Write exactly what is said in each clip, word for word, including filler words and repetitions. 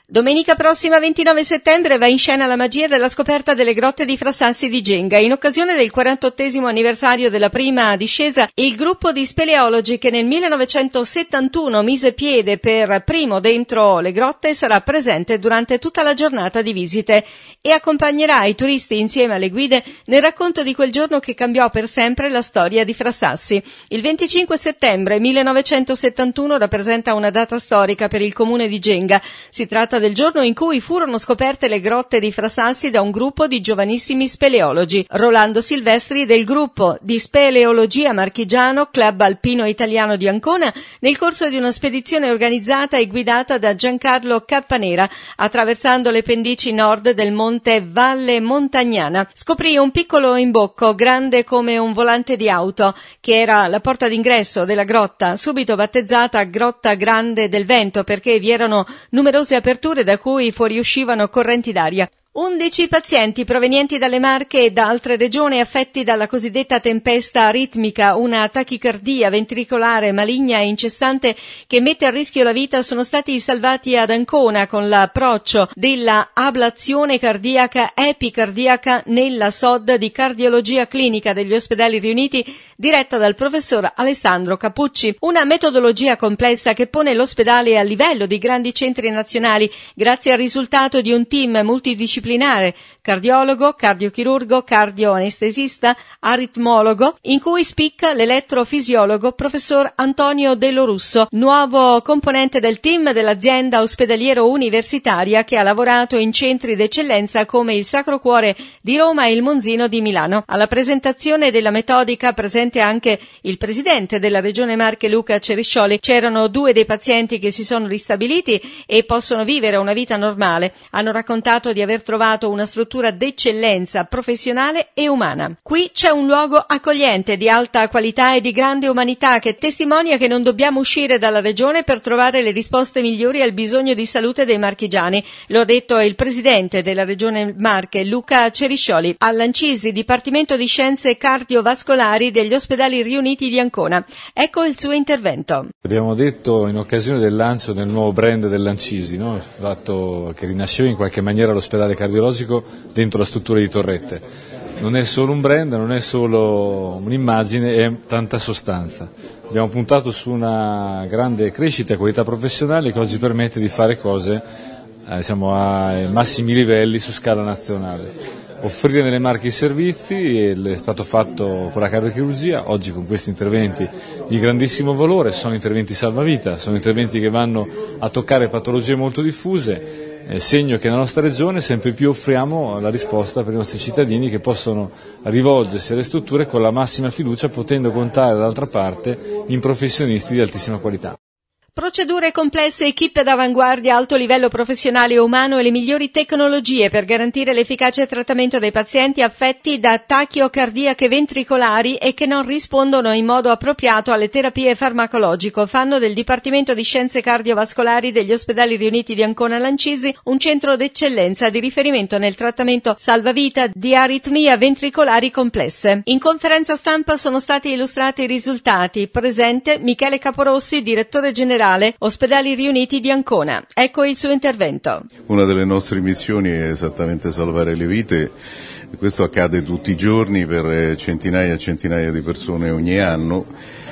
Domenica prossima ventinove settembre va in scena la magia della scoperta delle grotte di Frasassi di Genga. In occasione del quarantottesimo anniversario della prima discesa, il gruppo di speleologi che nel millenovecentosettantuno mise piede per primo dentro le grotte sarà presente durante tutta la giornata di visite e accompagnerà i turisti insieme alle guide nel racconto di quel giorno che cambiò per sempre la storia di Frasassi. Il venticinque settembre millenovecentosettantuno rappresenta una data storica per il comune di Genga. Si tratta del giorno in cui furono scoperte le grotte di Frasassi da un gruppo di giovanissimi speleologi. Rolando Silvestri del gruppo di speleologia marchigiano Club Alpino Italiano di Ancona, nel corso di una spedizione organizzata e guidata da Giancarlo Cappanera, attraversando le pendici nord del monte Valle Montagnana, scoprì un piccolo imbocco grande come un volante di auto, che era la porta d'ingresso della grotta, subito battezzata Grotta Grande del Vento perché vi erano numerose aperture da cui fuoriuscivano correnti d'aria. undici pazienti provenienti dalle Marche e da altre regioni affetti dalla cosiddetta tempesta aritmica, una tachicardia ventricolare maligna e incessante che mette a rischio la vita, sono stati salvati ad Ancona con l'approccio della ablazione cardiaca epicardiaca nella S O D di cardiologia clinica degli ospedali riuniti, diretta dal professor Alessandro Capucci. Una metodologia complessa che pone l'ospedale a livello di grandi centri nazionali grazie al risultato di un team multidisciplinare, cardiologo, cardiochirurgo, cardioanestesista, aritmologo, in cui spicca l'elettrofisiologo professor Antonio Dello Russo, nuovo componente del team dell'azienda ospedaliero universitaria che ha lavorato in centri d'eccellenza come il Sacro Cuore di Roma e il Monzino di Milano. Alla presentazione della metodica, presente anche il presidente della Regione Marche Luca Ceriscioli, c'erano due dei pazienti che si sono ristabiliti e possono vivere una vita normale. Hanno raccontato di aver trovato una struttura d'eccellenza professionale e umana. Qui c'è un luogo accogliente, di alta qualità e di grande umanità che testimonia che non dobbiamo uscire dalla regione per trovare le risposte migliori al bisogno di salute dei marchigiani. Lo ha detto il presidente della regione Marche, Luca Ceriscioli, all'Ancisi, Dipartimento di Scienze Cardiovascolari degli Ospedali Riuniti di Ancona. Ecco il suo intervento. Abbiamo detto in occasione del lancio del nuovo brand dell'Ancisi, no? Il fatto che rinasceva in qualche maniera l'ospedale cardiologico dentro la struttura di Torrette. Non è solo un brand, non è solo un'immagine, è tanta sostanza. Abbiamo puntato su una grande crescita e qualità professionale che oggi permette di fare cose eh, diciamo, ai massimi livelli su scala nazionale. Offrire nelle Marche i servizi è stato fatto con la cardiochirurgia, oggi con questi interventi di grandissimo valore, sono interventi salvavita, sono interventi che vanno a toccare patologie molto diffuse. Segno che nella nostra regione sempre più offriamo la risposta per i nostri cittadini che possono rivolgersi alle strutture con la massima fiducia, potendo contare dall'altra parte in professionisti di altissima qualità. Procedure complesse, equipe d'avanguardia, alto livello professionale e umano e le migliori tecnologie per garantire l'efficace trattamento dei pazienti affetti da tachiocardiache ventricolari e che non rispondono in modo appropriato alle terapie farmacologiche fanno del Dipartimento di Scienze Cardiovascolari degli Ospedali Riuniti di Ancona Lancisi un centro d'eccellenza di riferimento nel trattamento salvavita di aritmie ventricolari complesse. In conferenza stampa sono stati illustrati i risultati. Presente Michele Caporossi, direttore generale Ospedali Riuniti di Ancona. Ecco il suo intervento. Una delle nostre missioni è esattamente salvare le vite. Questo accade tutti i giorni per centinaia e centinaia di persone ogni anno.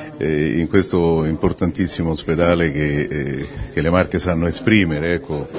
Eh, in questo importantissimo ospedale che, eh, che le Marche sanno esprimere, ecco.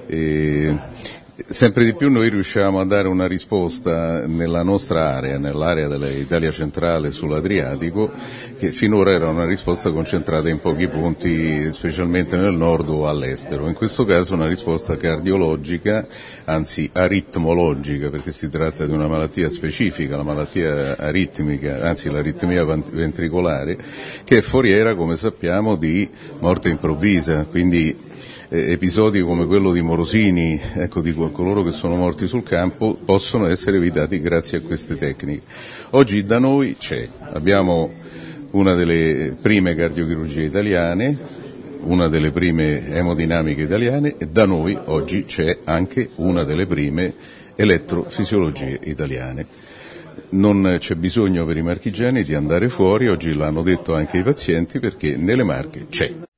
Eh, Sempre di più noi riusciamo a dare una risposta nella nostra area, nell'area dell'Italia centrale sull'Adriatico, che finora era una risposta concentrata in pochi punti, specialmente nel nord o all'estero. In questo caso una risposta cardiologica, anzi aritmologica, perché si tratta di una malattia specifica, la malattia aritmica, anzi l'aritmia ventricolare, che è foriera, come sappiamo, di morte improvvisa, quindi episodi come quello di Morosini, ecco, di coloro che sono morti sul campo, possono essere evitati grazie a queste tecniche. Oggi da noi c'è, abbiamo una delle prime cardiochirurgie italiane, una delle prime emodinamiche italiane e da noi oggi c'è anche una delle prime elettrofisiologie italiane. Non c'è bisogno per i marchigiani di andare fuori, oggi l'hanno detto anche i pazienti, perché nelle Marche c'è.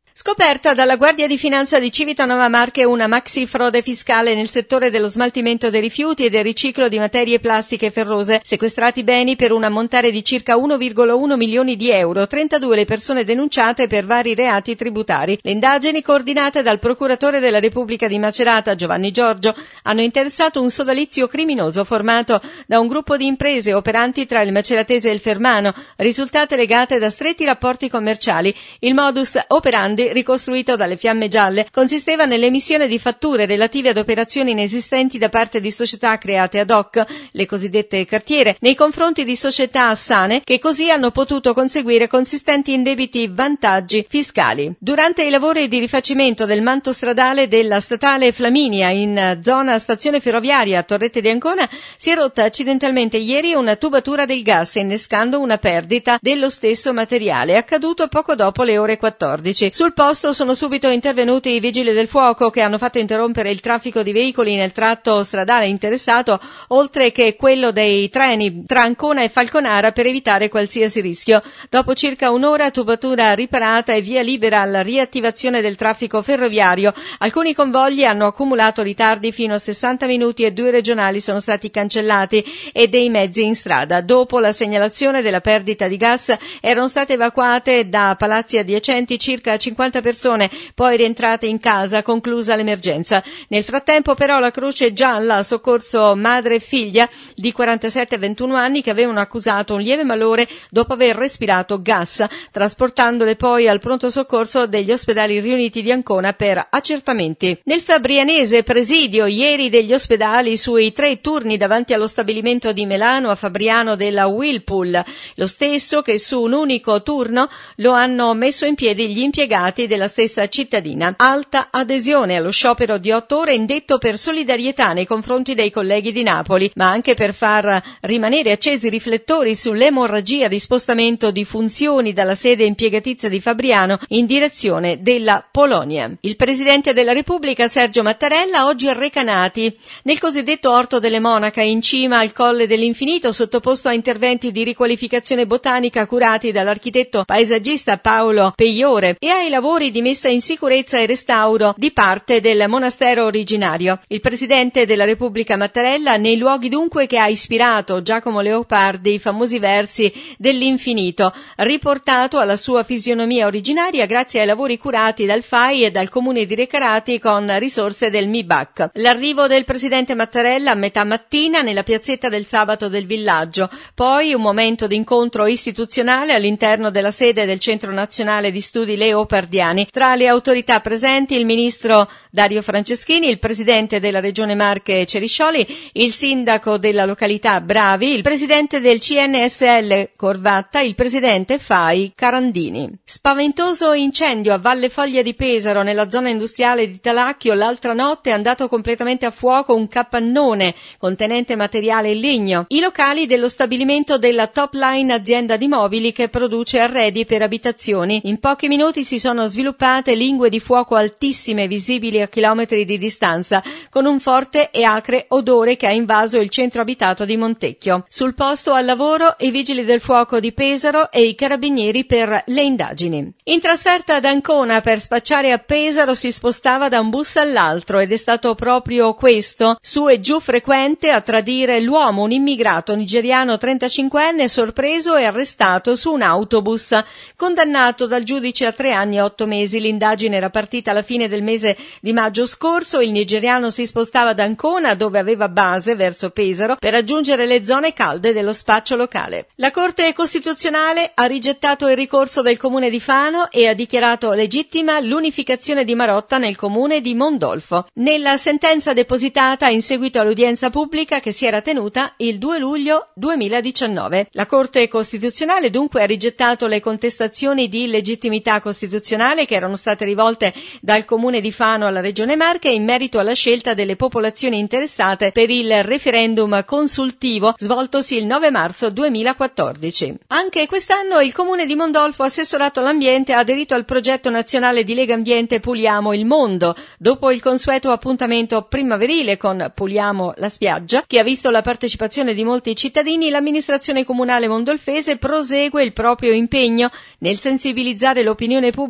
Scoperta dalla Guardia di Finanza di Civitanova Marche una maxi frode fiscale nel settore dello smaltimento dei rifiuti e del riciclo di materie plastiche ferrose. Sequestrati beni per un ammontare di circa uno virgola uno milioni di euro, trentadue le persone denunciate per vari reati tributari. Le indagini, coordinate dal procuratore della Repubblica di Macerata, Giovanni Giorgio, hanno interessato un sodalizio criminoso formato da un gruppo di imprese operanti tra il maceratese e il fermano, risultate legate da stretti rapporti commerciali. Il modus operandi, ricostruito dalle Fiamme Gialle, consisteva nell'emissione di fatture relative ad operazioni inesistenti da parte di società create ad hoc, le cosiddette cartiere, nei confronti di società sane che così hanno potuto conseguire consistenti indebiti vantaggi fiscali. Durante i lavori di rifacimento del manto stradale della statale Flaminia in zona stazione ferroviaria a Torrette di Ancona si è rotta accidentalmente ieri una tubatura del gas, innescando una perdita dello stesso materiale, accaduto poco dopo le ore quattordici. Sul posto sono subito intervenuti i vigili del fuoco che hanno fatto interrompere il traffico di veicoli nel tratto stradale interessato, oltre che quello dei treni tra Ancona e Falconara, per evitare qualsiasi rischio. Dopo circa un'ora, tubatura riparata e via libera alla riattivazione del traffico ferroviario. Alcuni convogli hanno accumulato ritardi fino a sessanta minuti e due regionali sono stati cancellati e dei mezzi in strada. Dopo la segnalazione della perdita di gas erano state evacuate da palazzi adiacenti circa cinquanta persone, poi rientrate in casa, conclusa l'emergenza. Nel frattempo però la Croce Gialla ha soccorso madre e figlia di quarantasette e ventuno anni che avevano accusato un lieve malore dopo aver respirato gas, trasportandole poi al pronto soccorso degli ospedali riuniti di Ancona per accertamenti. Nel Fabrianese, presidio ieri degli ospedali sui tre turni davanti allo stabilimento di Melano a Fabriano della Whirlpool, lo stesso che su un unico turno lo hanno messo in piedi gli impiegati della stessa cittadina. Alta adesione allo sciopero di otto ore indetto per solidarietà nei confronti dei colleghi di Napoli, ma anche per far rimanere accesi i riflettori sull'emorragia di spostamento di funzioni dalla sede impiegatizia di Fabriano in direzione della Polonia. Il Presidente della Repubblica Sergio Mattarella oggi a Recanati, nel cosiddetto Orto delle Monache, in cima al Colle dell'Infinito, sottoposto a interventi di riqualificazione botanica curati dall'architetto paesaggista Paolo Peiore e ai lavori di messa in sicurezza e restauro di parte del monastero originario. Il Presidente della Repubblica Mattarella nei luoghi dunque che ha ispirato Giacomo Leopardi, i famosi versi dell'infinito, riportato alla sua fisionomia originaria grazie ai lavori curati dal F A I e dal Comune di Recanati con risorse del M I B A C. L'arrivo del Presidente Mattarella a metà mattina nella piazzetta del Sabato del villaggio, poi un momento di incontro istituzionale all'interno della sede del Centro Nazionale di Studi Leopardiani. Tra le autorità presenti il ministro Dario Franceschini, il presidente della Regione Marche Ceriscioli, il sindaco della località Bravi, il presidente del C N S L Corvatta, il presidente F A I Carandini. Spaventoso incendio a Valle Foglia di Pesaro, nella zona industriale di Talacchio. L'altra notte è andato completamente a fuoco un capannone contenente materiale in legno. I locali dello stabilimento della Top Line azienda di mobili che produce arredi per abitazioni. In pochi minuti si sono sviluppate lingue di fuoco altissime visibili a chilometri di distanza, con un forte e acre odore che ha invaso il centro abitato di Montecchio. Sul posto al lavoro i vigili del fuoco di Pesaro e i carabinieri per le indagini. In trasferta ad Ancona per spacciare a Pesaro si spostava da un bus all'altro ed è stato proprio questo, su e giù frequente, a tradire l'uomo, un immigrato nigeriano trentacinquenne sorpreso e arrestato su un autobus. Condannato dal giudice a tre anni e otto mesi, l'indagine era partita alla fine del mese di maggio scorso. Il nigeriano si spostava da Ancona, dove aveva base, verso Pesaro, per raggiungere le zone calde dello spaccio locale. La Corte Costituzionale ha rigettato il ricorso del Comune di Fano e ha dichiarato legittima l'unificazione di Marotta nel Comune di Mondolfo. Nella sentenza depositata in seguito all'udienza pubblica che si era tenuta il due luglio duemiladiciannove. La Corte Costituzionale dunque ha rigettato le contestazioni di illegittimità costituzionale che erano state rivolte dal Comune di Fano alla Regione Marche in merito alla scelta delle popolazioni interessate per il referendum consultivo svoltosi il nove marzo duemilaquattordici. Anche quest'anno il Comune di Mondolfo, assessorato all'ambiente, ha aderito al progetto nazionale di Lega Ambiente Puliamo il Mondo. Dopo il consueto appuntamento primaverile con Puliamo la spiaggia, che ha visto la partecipazione di molti cittadini, l'amministrazione comunale mondolfese prosegue il proprio impegno nel sensibilizzare l'opinione pubblica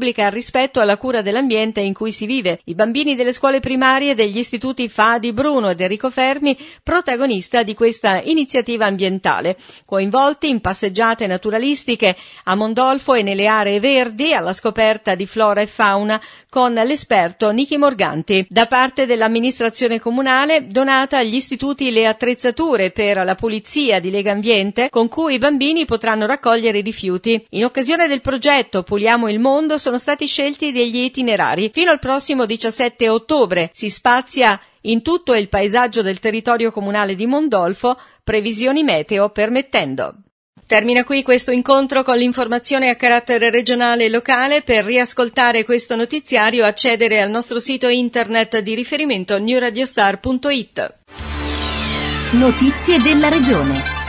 pubblica al rispetto e alla cura dell'ambiente in cui si vive. I bambini delle scuole primarie degli istituti F A di Bruno ed Enrico Fermi, protagonista di questa iniziativa ambientale, coinvolti in passeggiate naturalistiche a Mondolfo e nelle aree verdi alla scoperta di flora e fauna con l'esperto Nichi Morganti. Da parte dell'amministrazione comunale, donata agli istituti le attrezzature per la pulizia di Legambiente con cui i bambini potranno raccogliere i rifiuti. In occasione del progetto Puliamo il mondo sono stati scelti degli itinerari. Fino al prossimo diciassette ottobre si spazia in tutto il paesaggio del territorio comunale di Mondolfo, previsioni meteo permettendo. Termina qui questo incontro con l'informazione a carattere regionale e locale. Per riascoltare questo notiziario accedere al nostro sito internet di riferimento new radio star punto it. Notizie della regione.